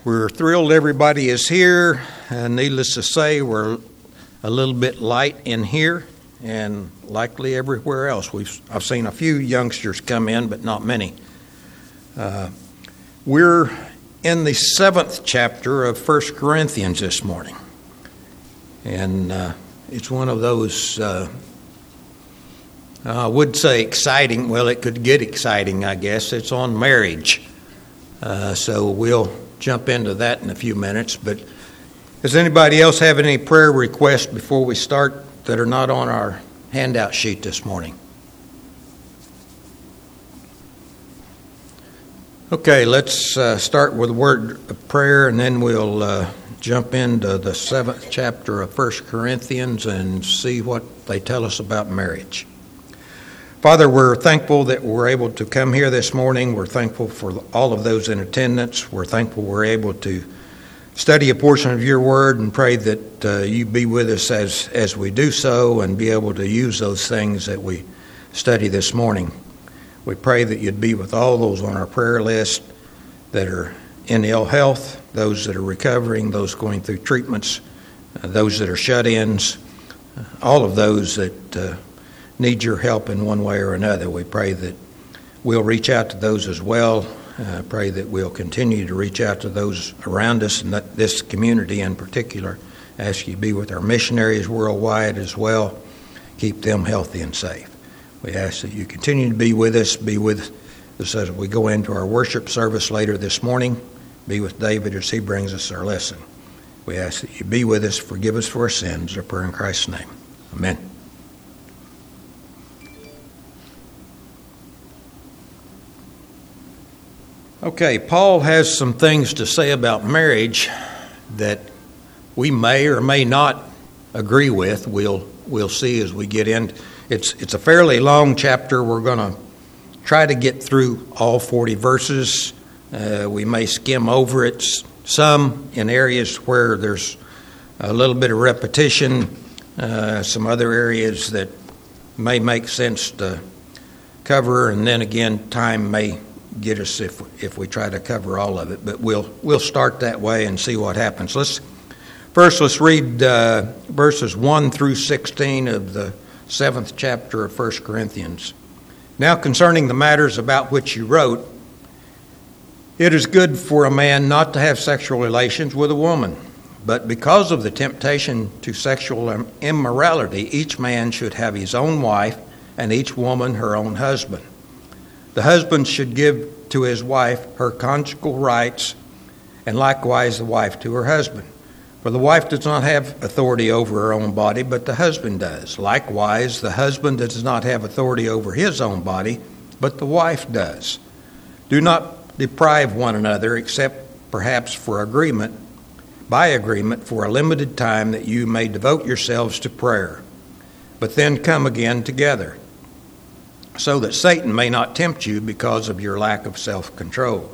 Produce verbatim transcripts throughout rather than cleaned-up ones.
We're thrilled everybody is here. Uh, needless to say, we're a little bit light in here and likely everywhere else. We've I've seen a few youngsters come in, but not many. Uh, we're in the seventh chapter of First Corinthians this morning. And uh, it's one of those, uh, I would say exciting. Well, it could get exciting, I guess. It's on marriage. Uh, so we'll jump into that in a few minutes. But does anybody else have any prayer requests before we start that are not on our handout sheet this morning? Okay, let's uh, start with a word of prayer, and then we'll uh, jump into the seventh chapter of First Corinthians and see what they tell us about marriage. Father, we're thankful that we're able to come here this morning. We're thankful for all of those in attendance. We're thankful we're able to study a portion of your word and pray that uh, you be with us as, as we do so and be able to use those things that we study this morning. We pray that you'd be with all those on our prayer list that are in ill health, those that are recovering, those going through treatments, uh, those that are shut-ins, uh, all of those that uh, need your help in one way or another. We pray that we'll reach out to those as well. Uh, pray that we'll continue to reach out to those around us and that this community in particular. Ask you to be with our missionaries worldwide as well. Keep them healthy and safe. We ask that you continue to be with us, be with us as we go into our worship service later this morning. Be with David as he brings us our lesson. We ask that you be with us, forgive us for our sins. Our prayer in Christ's name. Amen. Okay, Paul has some things to say about marriage that we may or may not agree with. We'll we'll see as we get in. It's it's a fairly long chapter. We're going to try to get through all forty verses. Uh, we may skim over it some in areas where there's a little bit of repetition, uh, some other areas that may make sense to cover, and then again, time may get us if if we try to cover all of it. But we'll we'll start that way and see what happens. Let's first let's read uh, verses one through sixteen of the seventh chapter of First Corinthians. Now concerning the matters about which you wrote, it is good for a man not to have sexual relations with a woman, but because of the temptation to sexual immorality, each man should have his own wife, and each woman her own husband. The husband should give to his wife her conjugal rights, and likewise the wife to her husband. For the wife does not have authority over her own body, but the husband does. Likewise, the husband does not have authority over his own body, but the wife does. Do not deprive one another, except perhaps for agreement, by agreement, for a limited time, that you may devote yourselves to prayer, but then come again together, so that Satan may not tempt you because of your lack of self-control.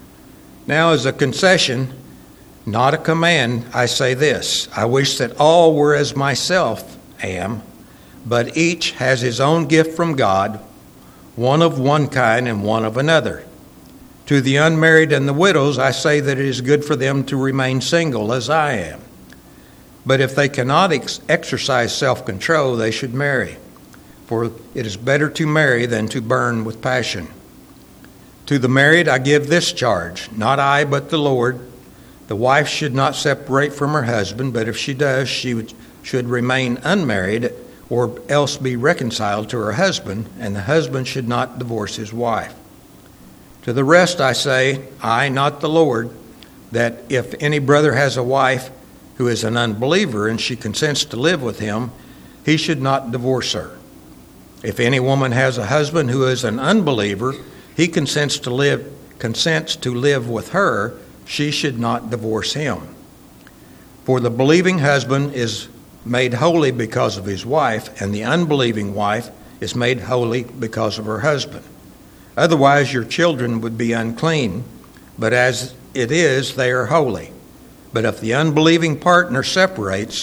Now, as a concession, not a command, I say this: I wish that all were as myself am, but each has his own gift from God, one of one kind and one of another. To the unmarried and the widows, I say that it is good for them to remain single, as I am. But if they cannot ex- exercise self-control, they should marry. For it is better to marry than to burn with passion. To the married I give this charge, not I but the Lord. The wife should not separate from her husband, but if she does, she would, should remain unmarried, or else be reconciled to her husband, and the husband should not divorce his wife. To the rest I say, I, not the Lord, that if any brother has a wife who is an unbeliever and she consents to live with him, he should not divorce her. If any woman has a husband who is an unbeliever, he consents to live consents to live with her, she should not divorce him. For the believing husband is made holy because of his wife, and the unbelieving wife is made holy because of her husband. Otherwise your children would be unclean, but as it is, they are holy. But if the unbelieving partner separates,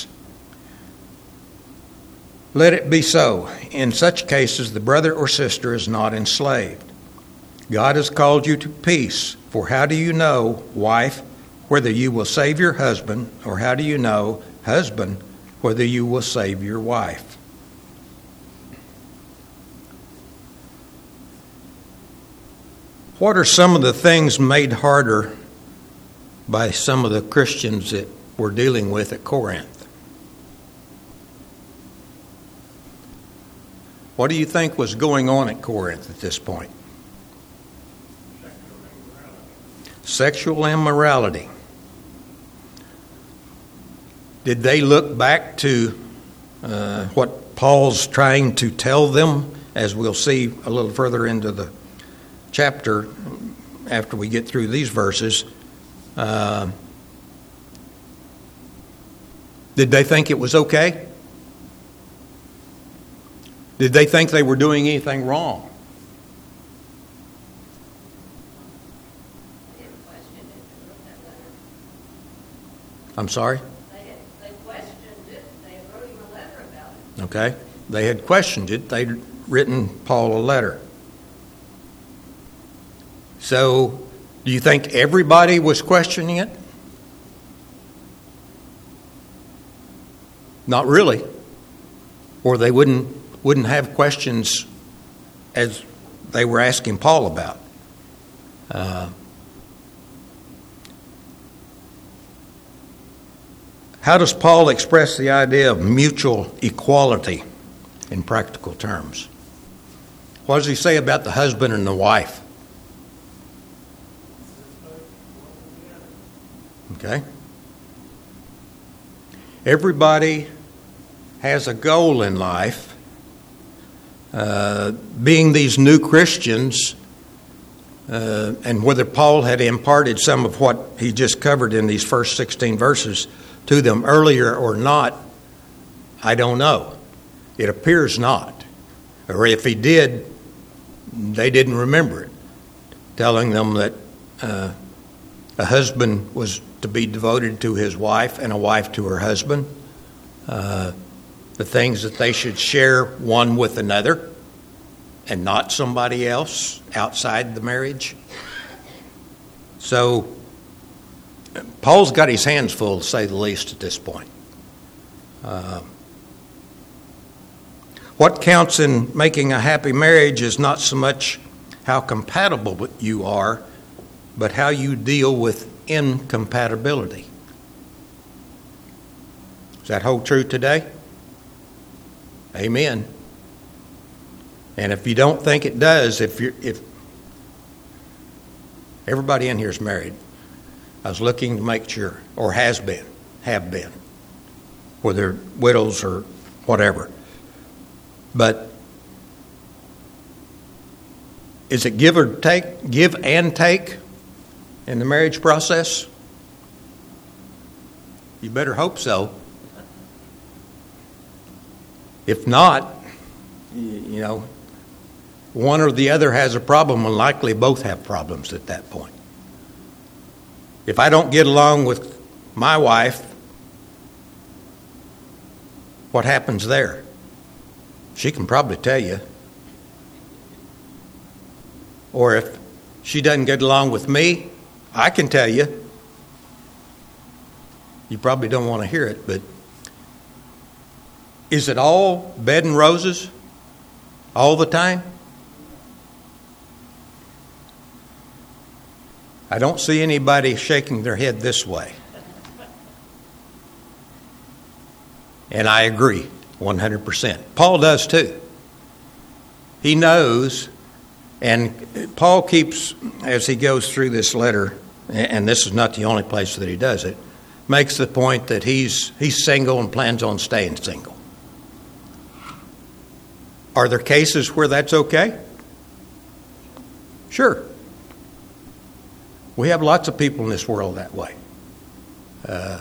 let it be so. In such cases, the brother or sister is not enslaved. God has called you to peace. For how do you know, wife, whether you will save your husband, or how do you know, husband, whether you will save your wife? What are some of the things made harder by some of the Christians that we're dealing with at Corinth? What do you think was going on at Corinth at this point? Sexual immorality. Did they look back to uh, what Paul's trying to tell them, as we'll see a little further into the chapter after we get through these verses? Uh, did they think it was okay? Did they think they were doing anything wrong? I'm sorry? They, had, they questioned it. They wrote him a letter about it. Okay. They had questioned it. They'd written Paul a letter. So, do you think everybody was questioning it? Not really. Or they wouldn't wouldn't have questions as they were asking Paul about. Uh, how does Paul express the idea of mutual equality in practical terms? What does he say about the husband and the wife? Okay. Everybody has a goal in life. Uh, being these new Christians, uh, and whether Paul had imparted some of what he just covered in these first sixteen verses to them earlier or not, I don't know. It appears not. Or if he did, they didn't remember it, telling them that uh, a husband was to be devoted to his wife and a wife to her husband. Uh, the things that they should share one with another and not somebody else outside the marriage. So Paul's got his hands full, to say the least, at this point. Uh, what counts in making a happy marriage is not so much how compatible you are, but how you deal with incompatibility. Does that hold true today? Amen. And if you don't think it does, if you're, if everybody in here is married, I was looking to make sure, or has been, have been, whether widows or whatever. But is it give or take, give and take in the marriage process? You better hope so. If not, you know, one or the other has a problem, and likely both have problems at that point. If I don't get along with my wife, what happens there? She can probably tell you. Or if she doesn't get along with me, I can tell you. You probably don't want to hear it, but is it all bed and roses all the time? I don't see anybody shaking their head this way. And I agree one hundred percent. Paul does too. He knows, and Paul keeps, as he goes through this letter, and this is not the only place that he does it, makes the point that he's he's single and plans on staying single. Are there cases where that's okay? Sure. We have lots of people in this world that way. Uh,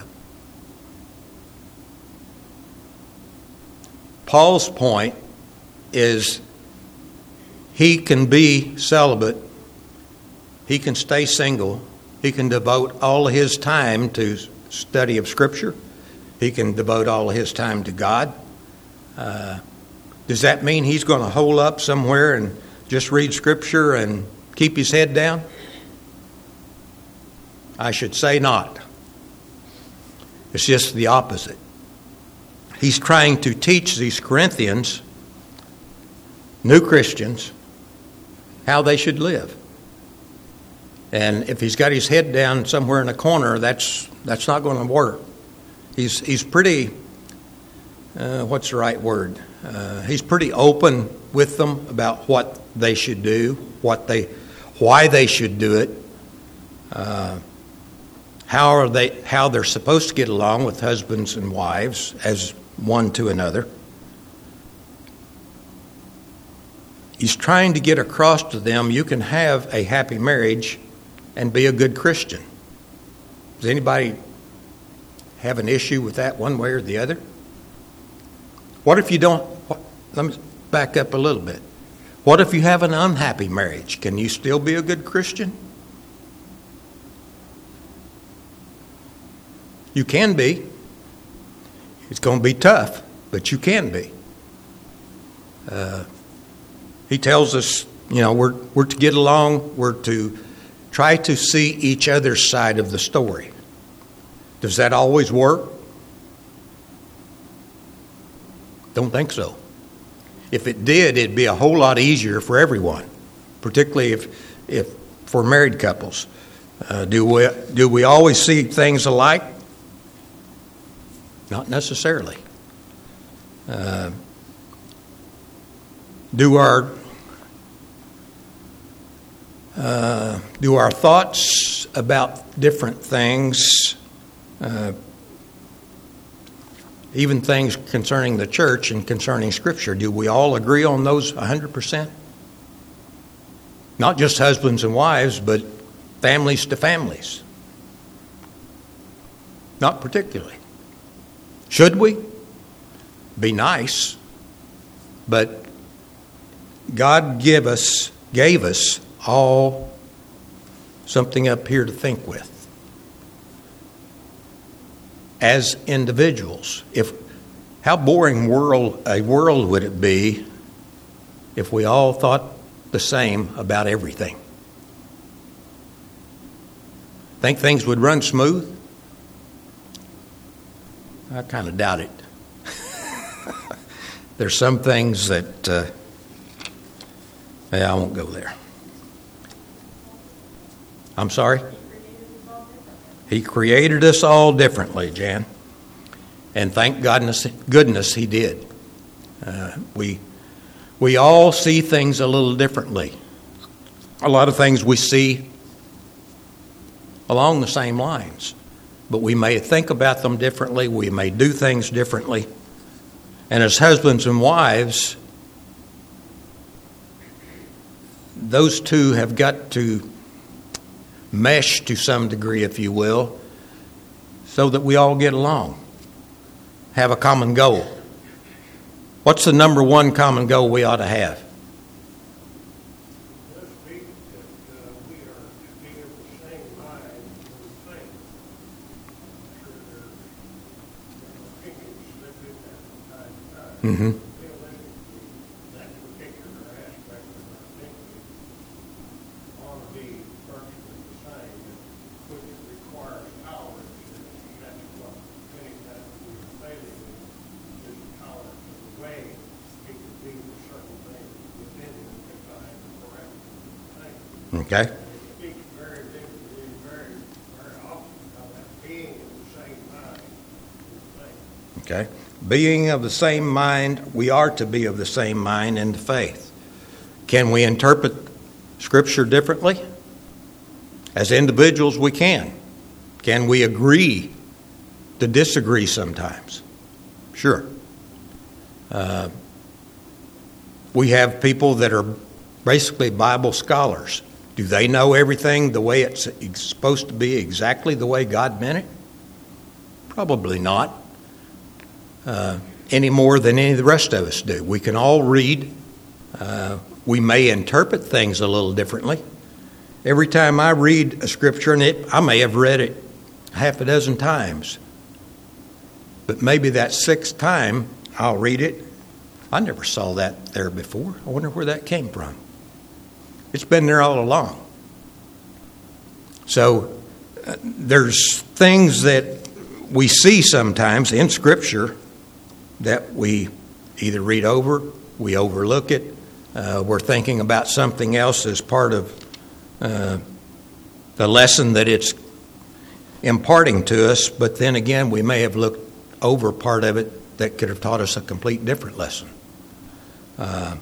Paul's point is he can be celibate, he can stay single, he can devote all of his time to study of Scripture, he can devote all of his time to God. Uh, does that mean he's going to hole up somewhere and just read Scripture and keep his head down? I should say not. It's just the opposite. He's trying to teach these Corinthians, new Christians, how they should live. And if he's got his head down somewhere in a corner, that's that's not going to work. He's he's pretty, uh, what's the right word? Uh, he's pretty open with them about what they should do, what they, why they should do it, uh, how are they, how they're supposed to get along with husbands and wives as one to another. He's trying to get across to them, you can have a happy marriage and be a good Christian. Does anybody have an issue with that one way or the other? What if you don't, what, let me back up a little bit. What if you have an unhappy marriage? Can you still be a good Christian? You can be. It's going to be tough, but you can be. Uh, he tells us, you know, we're we're to get along. We're to try to see each other's side of the story. Does that always work? Don't think so. If it did, it'd be a whole lot easier for everyone, particularly if if for married couples. Uh, do we do we always see things alike? Not necessarily. Uh, do our uh, do our thoughts about different things, uh, even things concerning the church and concerning Scripture, do we all agree on those one hundred percent? Not just husbands and wives, but families to families. Not particularly. Should we? Be nice. But God give us, gave us all something up here to think with. As individuals. If how boring world a world would it be if we all thought the same about everything? Think things would run smooth? I kind of doubt it. There's some things that, uh, yeah, I won't go there. I'm sorry? He created us all differently, Jan. And thank goodness, goodness he did. Uh, we, we all see things a little differently. A lot of things we see along the same lines. But we may think about them differently. We may do things differently. And as husbands and wives, those two have got to mesh to some degree, if you will, so that we all get along, have a common goal. What's the number one common goal we ought to have? Mm-hmm. That particular aspect of our thinking ought to be virtually the same, which requires tolerance. That's what anytime we are failing in is tolerance of the way it could be for certain things within it if I have the parameters of things. Okay. And it speaks very vividly, very, very often about that being of the same mind is the thing. Okay. Being of the same mind, we are to be of the same mind in the faith. Can we interpret Scripture differently? As individuals, we can. Can we agree to disagree sometimes? Sure. Uh, we have people that are basically Bible scholars. Do they know everything the way it's supposed to be, exactly the way God meant it? Probably not. Uh, any more than any of the rest of us do. We can all read. Uh, we may interpret things a little differently. Every time I read a scripture, and it, I may have read it half a dozen times, but maybe that sixth time I'll read it. I never saw that there before. I wonder where that came from. It's been there all along. So there's things that we see sometimes in Scripture that we either read over, we overlook it, uh, we're thinking about something else as part of uh, the lesson that it's imparting to us, but then again, we may have looked over part of it that could have taught us a complete different lesson. Uh,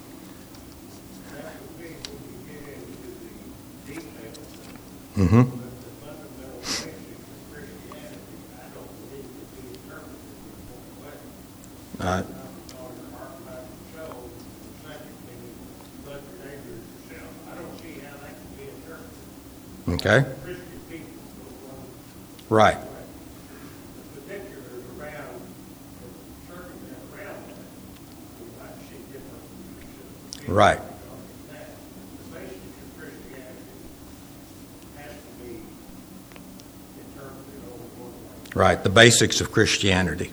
mm-hmm. Uh, okay. Right. Right. Right, the basics of Christianity.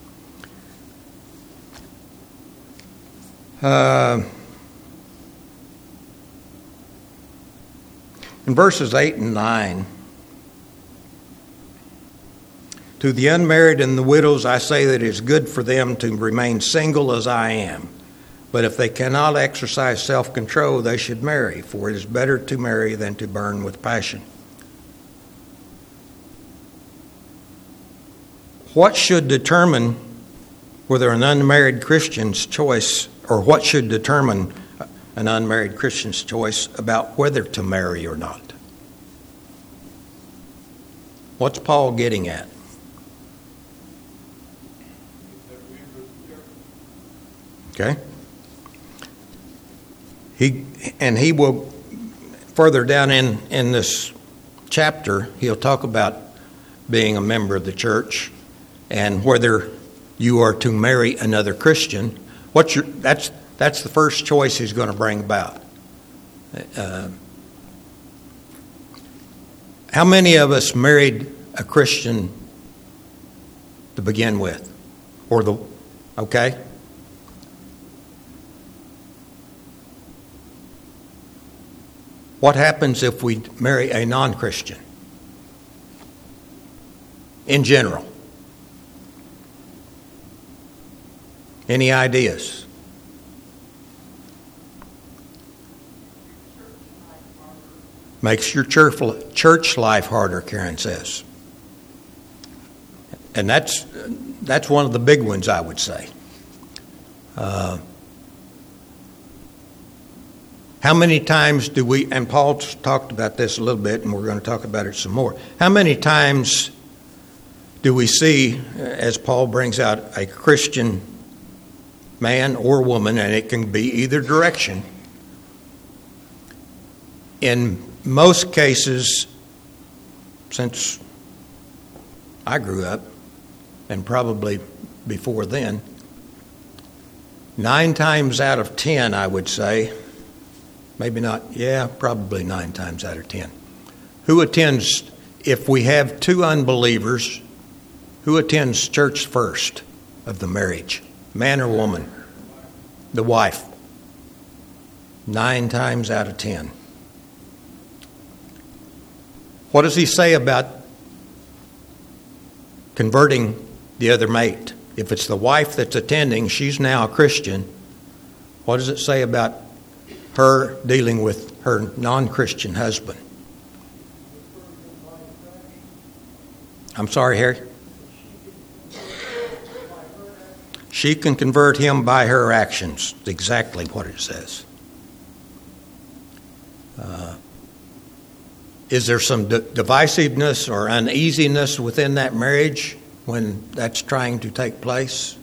Uh, in verses eight and nine, to the unmarried and the widows I say that it is good for them to remain single as I am. But if they cannot exercise self-control, they should marry, for it is better to marry than to burn with passion. What should determine whether an unmarried Christian's choice, or what should determine an unmarried Christian's choice about whether to marry or not? What's Paul getting at? Okay. He and he will further down in, in this chapter, he'll talk about being a member of the church and whether you are to marry another Christian. What's your that's that's the first choice he's going to bring about. Uh, how many of us married a Christian to begin with? Or the okay? What happens if we marry a non-Christian? In general. Any ideas? Makes your church life harder, Karen says. And that's that's one of the big ones, I would say. Uh, How many times do we, and Paul talked about this a little bit, and we're going to talk about it some more. How many times do we see, as Paul brings out, a Christian man or woman, and it can be either direction. In most cases, since I grew up, and probably before then, nine times out of ten, I would say, maybe not, yeah, probably nine times out of ten. Who attends, if we have two unbelievers, who attends church first of the marriage? Man or woman? The wife. Nine times out of ten. What does he say about converting the other mate? If it's the wife that's attending, she's now a Christian. What does it say about her dealing with her non-Christian husband? I'm sorry, Harry? She can convert him by her actions. That's exactly what it says. Uh, is there some d- divisiveness or uneasiness within that marriage when that's trying to take place?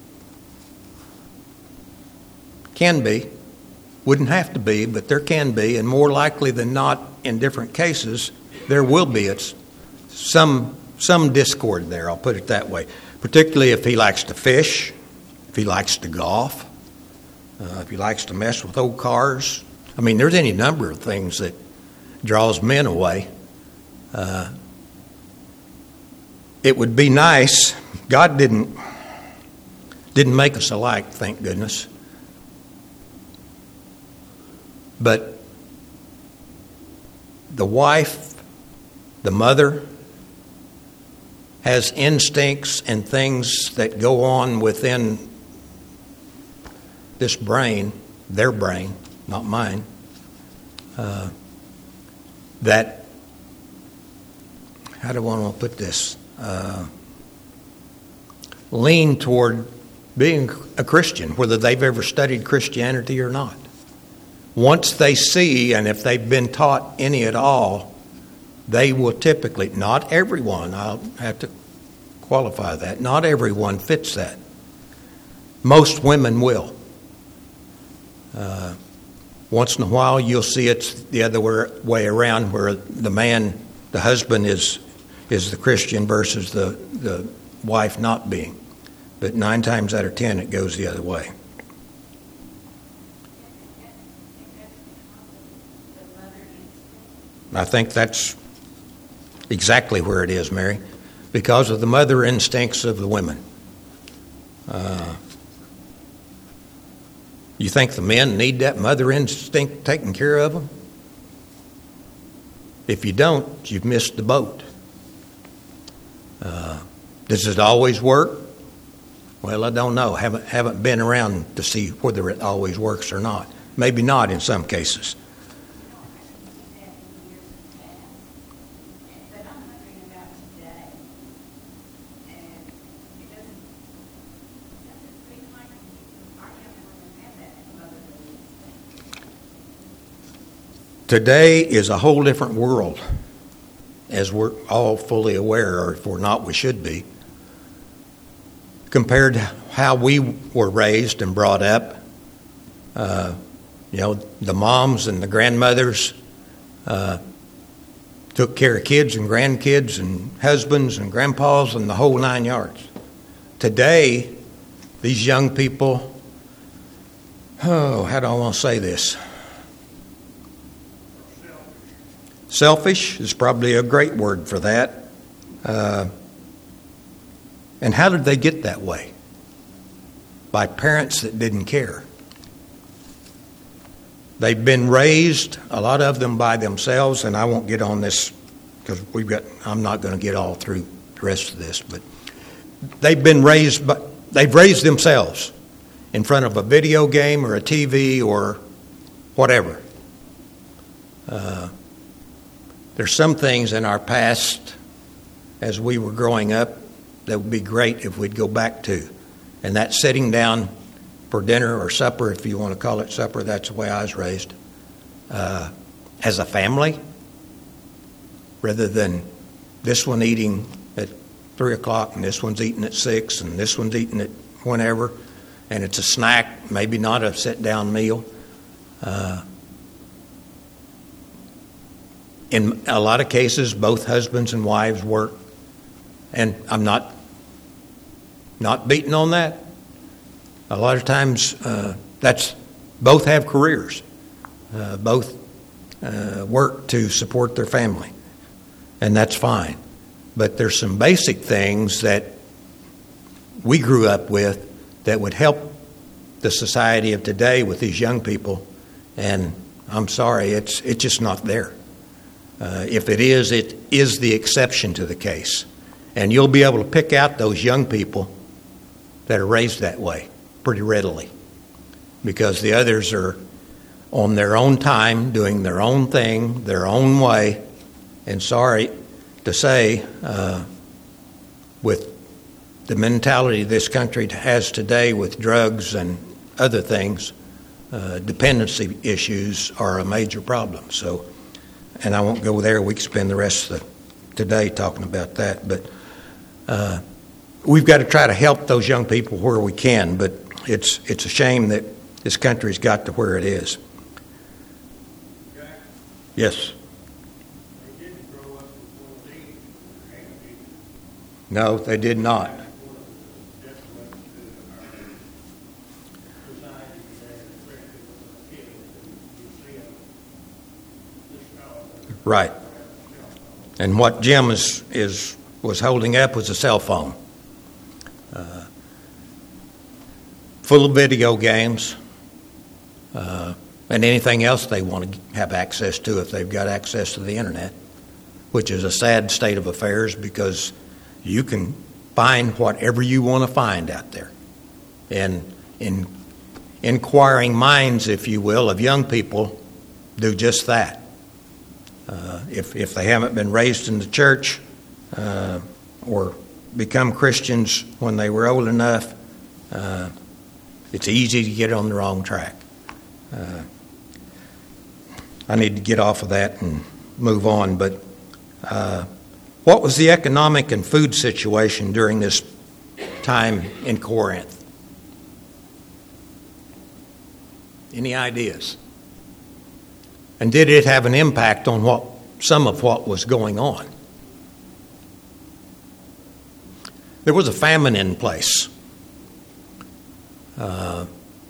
Can be. Wouldn't have to be, but there can be, and more likely than not, in different cases, there will be it's some some discord there, I'll put it that way. Particularly if he likes to fish, if he likes to golf, uh, if he likes to mess with old cars. I mean, there's any number of things that draws men away. Uh, it would be nice. God didn't didn't make us alike, thank goodness. But the wife the mother has instincts and things that go on within this brain, their brain, not mine, uh, that, how do I want to put this, uh, lean toward being a Christian, whether they've ever studied Christianity or not. Once they see, and if they've been taught any at all, they will typically, not everyone, I'll have to qualify that, not everyone fits that. Most women will. Uh, once in a while you'll see it's the other way around, where the man, the husband is is the Christian versus the, the wife not being. But nine times out of ten it goes the other way. I think that's exactly where it is, Mary, because of the mother instincts of the women. Uh, you think the men need that mother instinct taken care of them? If you don't, you've missed the boat. Uh, does it always work? Well, I don't know. Haven't haven't been around to see whether it always works or not. Maybe not in some cases. Today is a whole different world, as we're all fully aware, or if we're not, we should be, compared to how we were raised and brought up. Uh, you know, the moms and the grandmothers uh, took care of kids and grandkids and husbands and grandpas and the whole nine yards. Today, these young people, oh, how do I want to say this? Selfish is probably a great word for that. Uh, and how did they get that way? By parents that didn't care. They've been raised, a lot of them by themselves, and I won't get on this because we've got. I'm not going to get all through the rest of this, but they've been raised, but they've raised themselves in front of a video game or a T V or whatever. Uh, There's some things in our past, as we were growing up, that would be great if we'd go back to. And that's sitting down for dinner or supper, if you want to call it supper. That's the way I was raised. Uh, as a family, rather than this one eating at three o'clock and this one's eating at six and this one's eating at whenever, and it's a snack, maybe not a sit-down meal. Uh, In a lot of cases, both husbands and wives work, and I'm not not beating on that. A lot of times, uh, that's both have careers, uh, both uh, work to support their family, and that's fine. But there's some basic things that we grew up with that would help the society of today with these young people, and I'm sorry, it's it's just not there. Uh, if it is, it is the exception to the case. And you'll be able to pick out those young people that are raised that way pretty readily, because the others are on their own time, doing their own thing, their own way. And sorry to say, uh, with the mentality this country has today with drugs and other things, uh, dependency issues are a major problem. So. And I won't go there. We can spend the rest of the, today talking about that. But uh, we've got to try to help those young people where we can. But it's it's a shame that this country's got to where it is. Jack, Yes. they didn't grow up with one of these. No, they did not. Right. And what Jim is, is was holding up was a cell phone. Uh, full of video games uh, and anything else they want to have access to if they've got access to the internet. which is a sad state of affairs because you can find whatever you want to find out there. And in inquiring minds, if you will, of young people do just that. Uh, if, if they haven't been raised in the church uh, or become Christians when they were old enough, uh, it's easy to get on the wrong track. Uh, I need to get off of that and move on, but uh, what was the economic and food situation during this time in Corinth? Any ideas? And did it have an impact on what some of what was going on? There was a famine in place. Uh,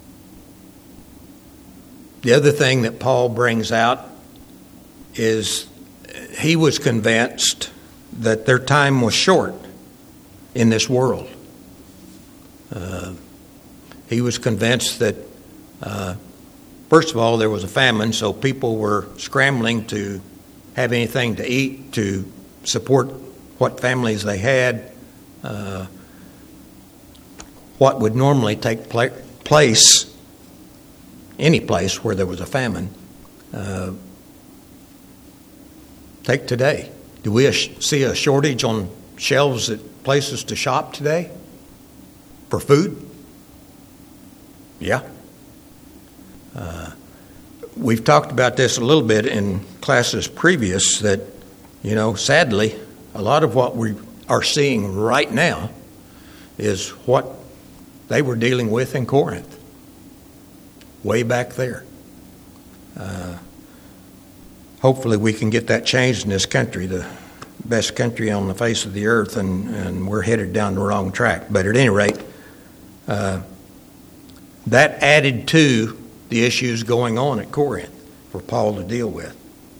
the other thing that Paul brings out is he was convinced that their time was short in this world. Uh, he was convinced that, uh, first of all, there was a famine, so people were scrambling to have anything to eat to support what families they had. Uh, what would normally take pla- place, any place where there was a famine, uh, take today. Do we see a shortage on shelves at places to shop today for food? Yeah. Uh, we've talked about this a little bit in classes previous that, you know, sadly, a lot of what we are seeing right now is what they were dealing with in Corinth, way back there. Uh, hopefully we can get that changed in this country, the best country on the face of the earth, and, and we're headed down the wrong track. But at any rate, uh, that added to the issues going on at Corinth for Paul to deal with.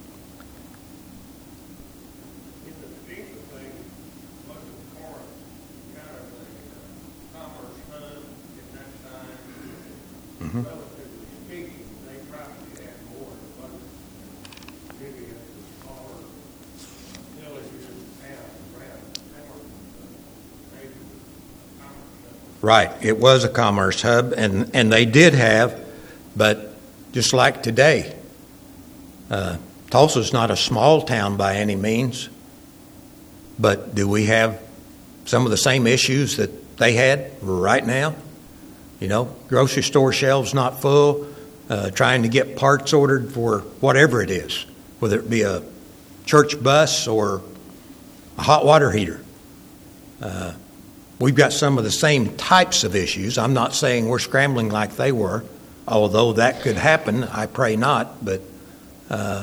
In the scheme of things, much of Corinth, kind of a commerce hub at that time, Mm-hmm. relatively speaking, they probably had more abundance than maybe in the smaller villages and towns around Corinth. Maybe a commerce hub. Right. It was a commerce hub, and, and they did have, but just like today, uh, Tulsa's not a small town by any means, but do we have some of the same issues that they had right now? You know, grocery store shelves not full, uh, trying to get parts ordered for whatever it is, whether it be a church bus or a hot water heater. Uh, we've got some of the same types of issues. I'm not saying we're scrambling like they were, although that could happen. I pray not, but uh,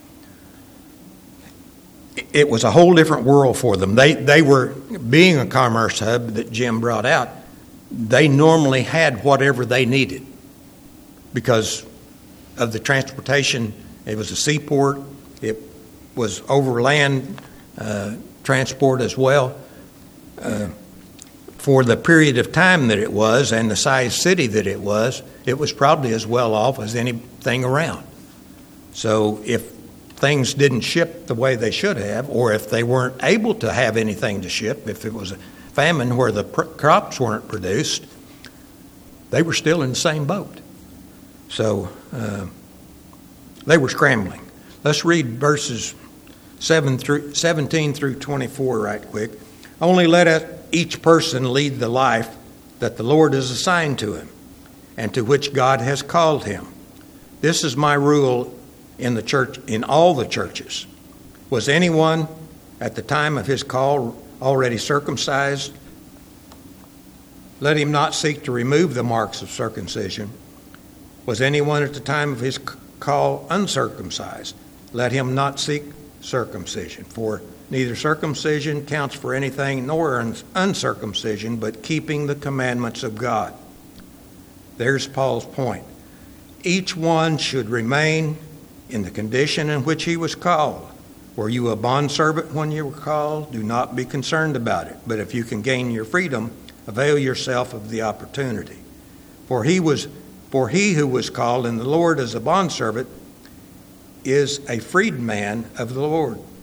it was a whole different world for them. They they were, being a commerce hub that Jim brought out, they normally had whatever they needed because of the transportation. It was a seaport. It was overland uh, transport as well. Uh, for the period of time that it was and the size city that it was, it was probably as well off as anything around. So if things didn't ship the way they should have, or if they weren't able to have anything to ship, if it was a famine where the pr- crops weren't produced, they were still in the same boat. So uh, they were scrambling. Let's read verses seven through seventeen through twenty-four right quick. Only let us, each person lead the life that the Lord has assigned to him and to which God has called him. This is my rule in the church, in all the churches. Was anyone at the time of his call already circumcised? Let him not seek to remove the marks of circumcision. Was anyone at the time of his call uncircumcised? Let him not seek circumcision. For neither circumcision counts for anything nor uncircumcision, but keeping the commandments of God. There's Paul's point. Each one should remain in the condition in which he was called. Were you a bondservant when you were called? Do not be concerned about it. But if you can gain your freedom, avail yourself of the opportunity. For he was, for he who was called in the Lord as a bondservant is a freedman of the Lord.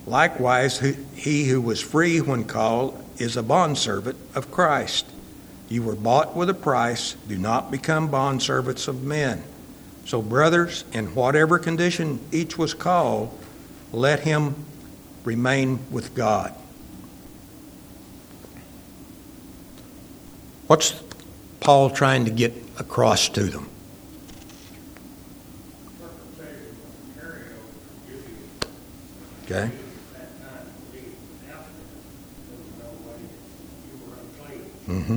Likewise, he who was free when called is a bondservant of Christ. You were bought with a price. Do not become bondservants of men. So, brothers, in whatever condition each was called, let him remain with God. What's Paul trying to get across to them? Okay. Mm-hmm.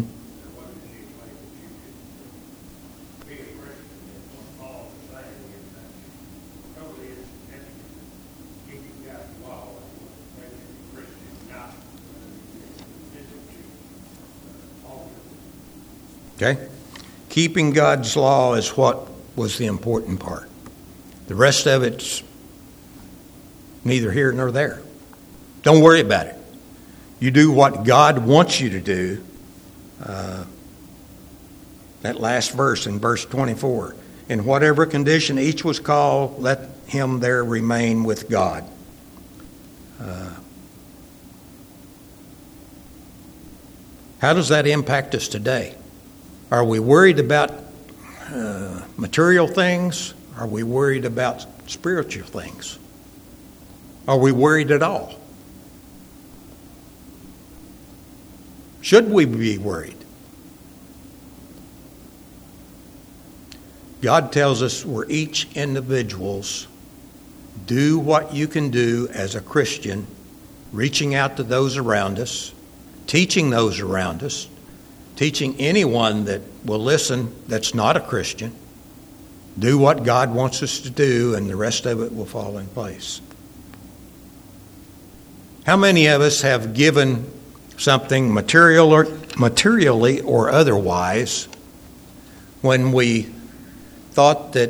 Okay? Keeping God's law is what was the important part. The rest of it's neither here nor there. Don't worry about it. You do what God wants you to do. Uh, that last verse in verse twenty-four. In whatever condition each was called, let him there remain with God. Uh, how does that impact us today? Are we worried about uh, material things? Are we worried about spiritual things? Are we worried at all? Should we be worried? God tells us we're each individuals. Do what you can do as a Christian, reaching out to those around us, teaching those around us, teaching anyone that will listen that's not a Christian. Do what God wants us to do, and the rest of it will fall in place. How many of us have given something material or materially or otherwise when we thought that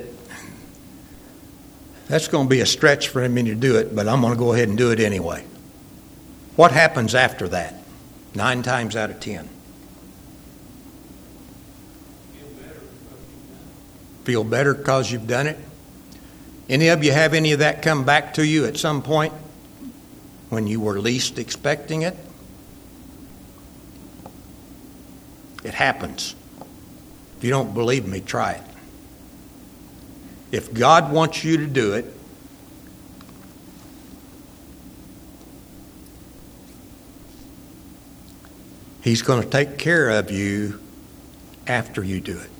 that's going to be a stretch for me to do it, but I'm going to go ahead and do it anyway? What happens after that? Nine times out of ten. Feel better because you've done it? Any of you have any of that come back to you at some point when you were least expecting it? It happens. If you don't believe me, try it. If God wants you to do it, He's going to take care of you after you do it.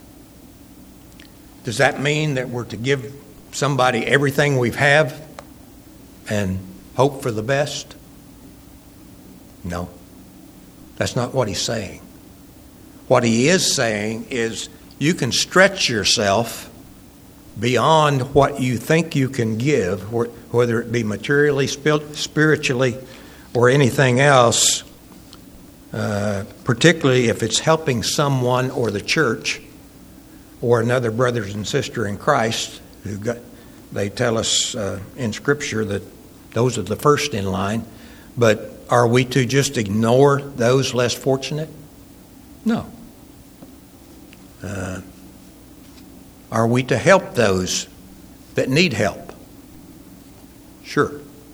Does that mean that we're to give somebody everything we have and hope for the best? No. That's not what he's saying. What he is saying is you can stretch yourself beyond what you think you can give, whether it be materially, spiritually, or anything else, uh, particularly if it's helping someone or the church or another brother and sister in Christ. Who got, they tell us uh, in Scripture that those are the first in line. But are we to just ignore those less fortunate? No. Uh, are we to help those that need help? Sure.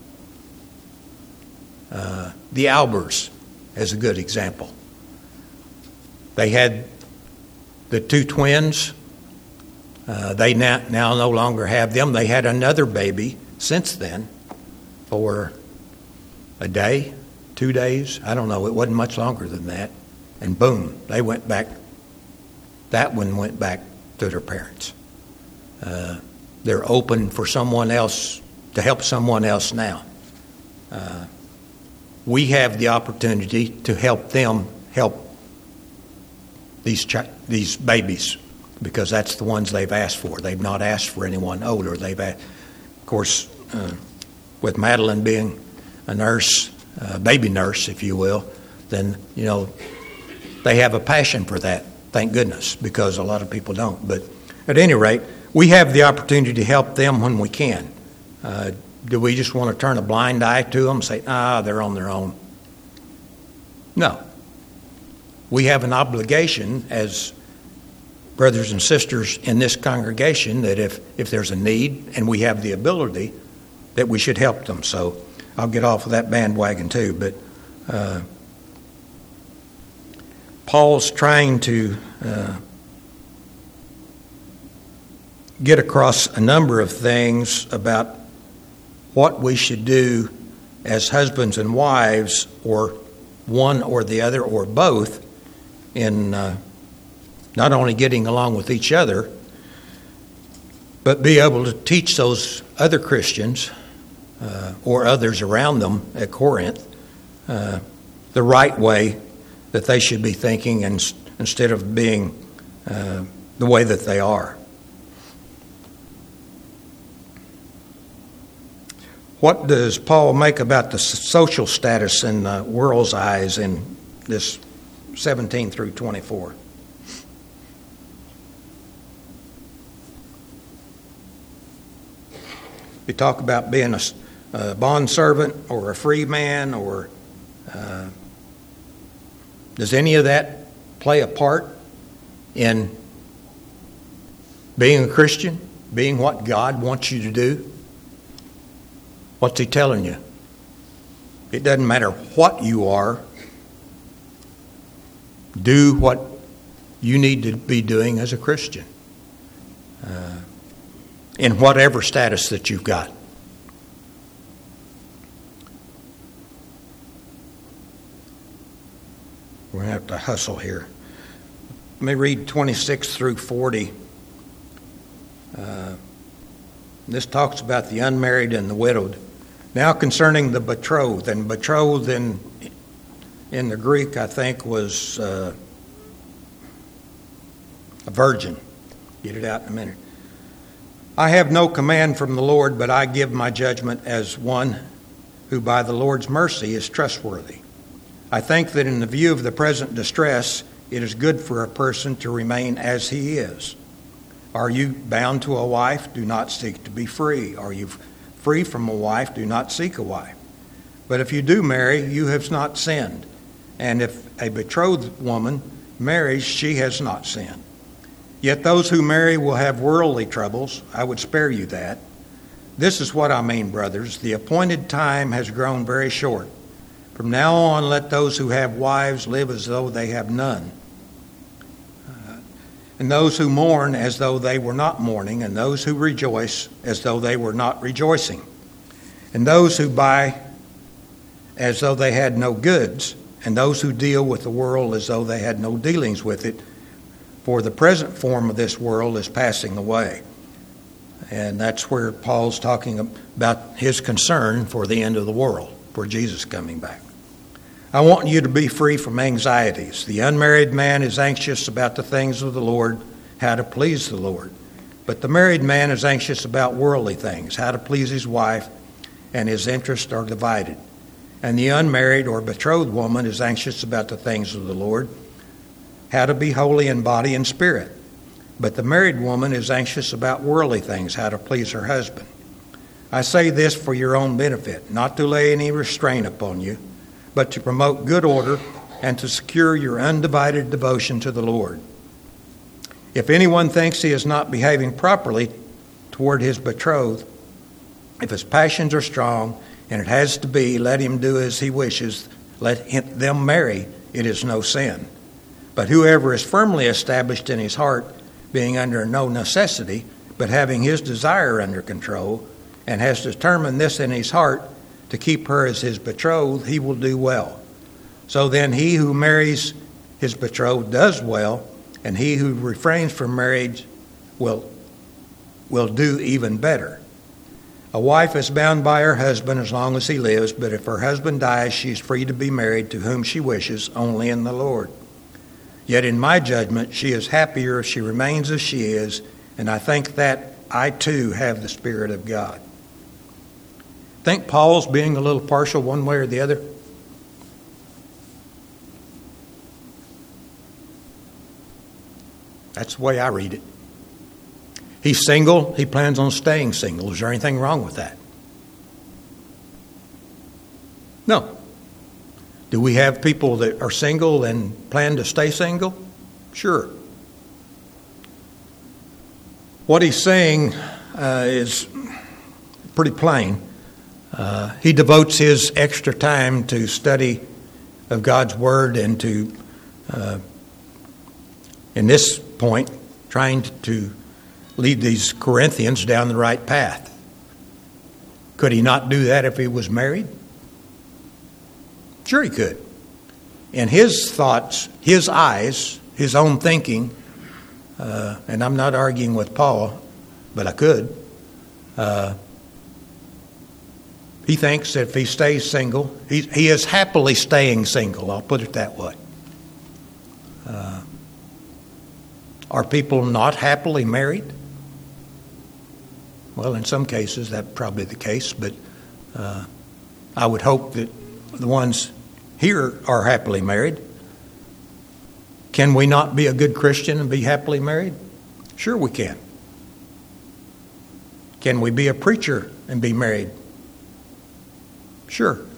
Uh, the Albers is a good example. They had the two twins. Uh, they now, now no longer have them. They had another baby since then for a day, two days. I don't know. It wasn't much longer than that. And boom, they went back. That one went back to their parents. Uh, they're open for someone else to help someone else now. Uh, we have the opportunity to help them help these ch- these babies, because that's the ones they've asked for. They've not asked for anyone older. They've asked, of course, uh, with Madeline being a nurse, a baby nurse, if you will, then, you know, they have a passion for that. Thank goodness, because a lot of people don't. But at any rate, we have the opportunity to help them when we can. Uh, do we just want to turn a blind eye to them and say, ah, they're on their own? No. We have an obligation as brothers and sisters in this congregation that if, if there's a need and we have the ability, that we should help them. So I'll get off of that bandwagon too. But uh, Paul's trying to uh, get across a number of things about what we should do as husbands and wives, or one or the other or both, in uh, not only getting along with each other, but be able to teach those other Christians uh, or others around them at Corinth uh, the right way that they should be thinking, and instead of being uh, the way that they are. What does Paul make about the social status in the world's eyes in this seventeen through twenty-four? You talk about being a, a bondservant or a free man, or uh, does any of that play a part in being a Christian, being what God wants you to do? What's he telling you? It doesn't matter what you are. Do what you need to be doing as a Christian, uh, in whatever status that you've got. We're going to have to hustle here. Let me read twenty-six through forty. Uh, this talks about the unmarried and the widowed. Now concerning the betrothed, and betrothed in in the Greek, I think, was uh, a virgin. Get it out in a minute. I have no command from the Lord, but I give my judgment as one who by the Lord's mercy is trustworthy. I think that in the view of the present distress, it is good for a person to remain as he is. Are you bound to a wife? Do not seek to be free. Are you free from a wife? Do not seek a wife. But if you do marry, you have not sinned. And if a betrothed woman marries, she has not sinned. Yet those who marry will have worldly troubles. I would spare you that. This is what I mean, brothers. The appointed time has grown very short. From now on, let those who have wives live as though they have none. Uh, and those who mourn as though they were not mourning, and those who rejoice as though they were not rejoicing. And those who buy as though they had no goods, and those who deal with the world as though they had no dealings with it. For the present form of this world is passing away. And that's where Paul's talking about his concern for the end of the world, for Jesus coming back. I want you to be free from anxieties. The unmarried man is anxious about the things of the Lord, how to please the Lord. But the married man is anxious about worldly things, how to please his wife, and his interests are divided. And the unmarried or betrothed woman is anxious about the things of the Lord, how to be holy in body and spirit. But the married woman is anxious about worldly things, how to please her husband. I say this for your own benefit, not to lay any restraint upon you, but to promote good order and to secure your undivided devotion to the Lord. If anyone thinks he is not behaving properly toward his betrothed, if his passions are strong, and it has to be, let him do as he wishes, let him, them marry, it is no sin. But whoever is firmly established in his heart, being under no necessity, but having his desire under control, and has determined this in his heart, to keep her as his betrothed, he will do well. So then he who marries his betrothed does well, and he who refrains from marriage will, will do even better. A wife is bound by her husband as long as he lives, but if her husband dies, she is free to be married to whom she wishes, only in the Lord. Yet in my judgment, she is happier if she remains as she is, and I think that I too have the Spirit of God. Think Paul's being a little partial one way or the other? That's the way I read it. He's single. He plans on staying single. Is there anything wrong with that? No. Do we have people that are single and plan to stay single? Sure. What he's saying uh, is pretty plain. Uh, he devotes his extra time to study of God's Word and to, uh, in this point, trying to lead these Corinthians down the right path. Could he not do that if he was married? Sure he could. And his thoughts, his eyes, his own thinking, uh, and I'm not arguing with Paul, but I could. Uh, he thinks that if he stays single, he, he is happily staying single, I'll put it that way. Uh, are people not happily married? Well, in some cases, that's probably the case, but uh, I would hope that the ones here are happily married. Can we not be a good Christian and be happily married? Sure we can. Can we be a preacher and be married? Sure.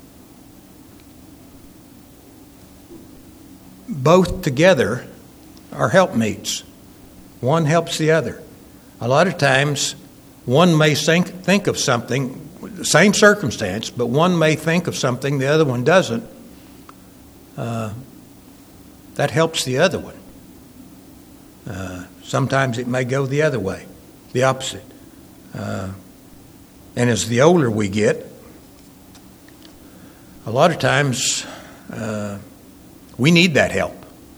Both together are helpmeets. One helps the other. A lot of times, one may think, think of something, the same circumstance, but one may think of something the other one doesn't. Uh, that helps the other one. Uh, sometimes it may go the other way, the opposite. Uh, and as the older we get, a lot of times uh, we need that help.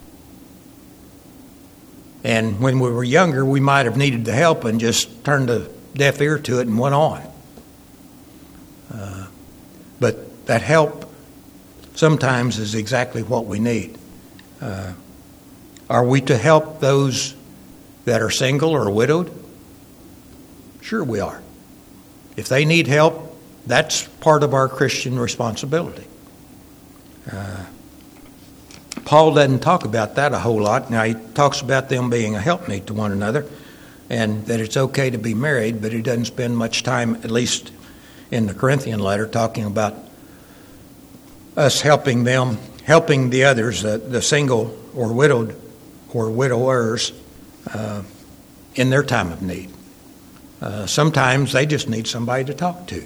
And when we were younger, we might have needed the help and just turned a deaf ear to it and went on. Uh, but that help sometimes is exactly what we need. Uh, are we to help those that are single or widowed? Sure we are. If they need help, that's part of our Christian responsibility. Uh, Paul doesn't talk about that a whole lot. Now, he talks about them being a helpmeet to one another and that it's okay to be married, but he doesn't spend much time, at least in the Corinthian letter, talking about us helping them, helping the others, uh, the single or widowed or widowers, uh, in their time of need. Uh, sometimes they just need somebody to talk to.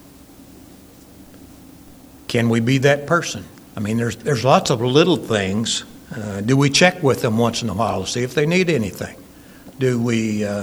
Can we be that person? I mean, there's there's lots of little things. Uh, do we check with them once in a while to see if they need anything? Do we? Uh,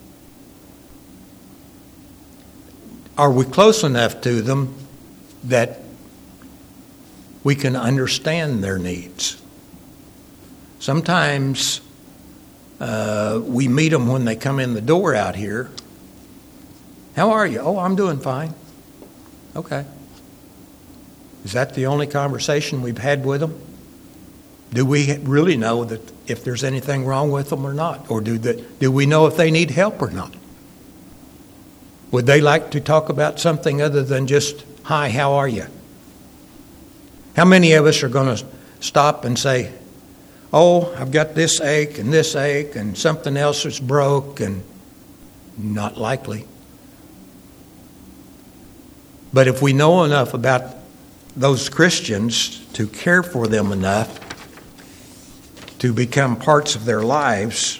are we close enough to them that we can understand their needs? Sometimes uh, we meet them when they come in the door out here. How are you? Oh, I'm doing fine. Okay. Is that the only conversation we've had with them? Do we really know that if there's anything wrong with them or not? Or do the, do we know if they need help or not? Would they like to talk about something other than just, hi, how are you? How many of us are going to stop and say, oh, I've got this ache and this ache and something else that's broke? And not likely. But if we know enough about those Christians to care for them enough to become parts of their lives,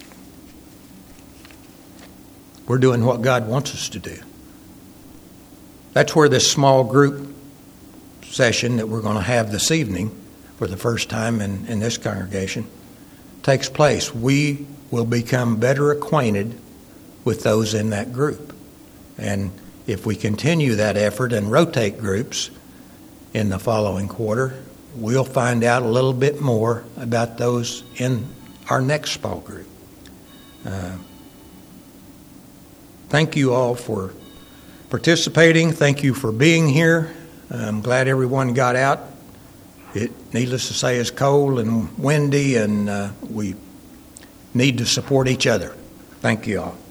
we're doing what God wants us to do. That's where this small group session that we're going to have this evening for the first time in, in this congregation takes place. We will become better acquainted with those in that group. And if we continue that effort and rotate groups in the following quarter, we'll find out a little bit more about those in our next small group. Uh, thank you all for participating. Thank you for being here. I'm glad everyone got out. It, needless to say, is cold and windy, and uh, we need to support each other. Thank you all.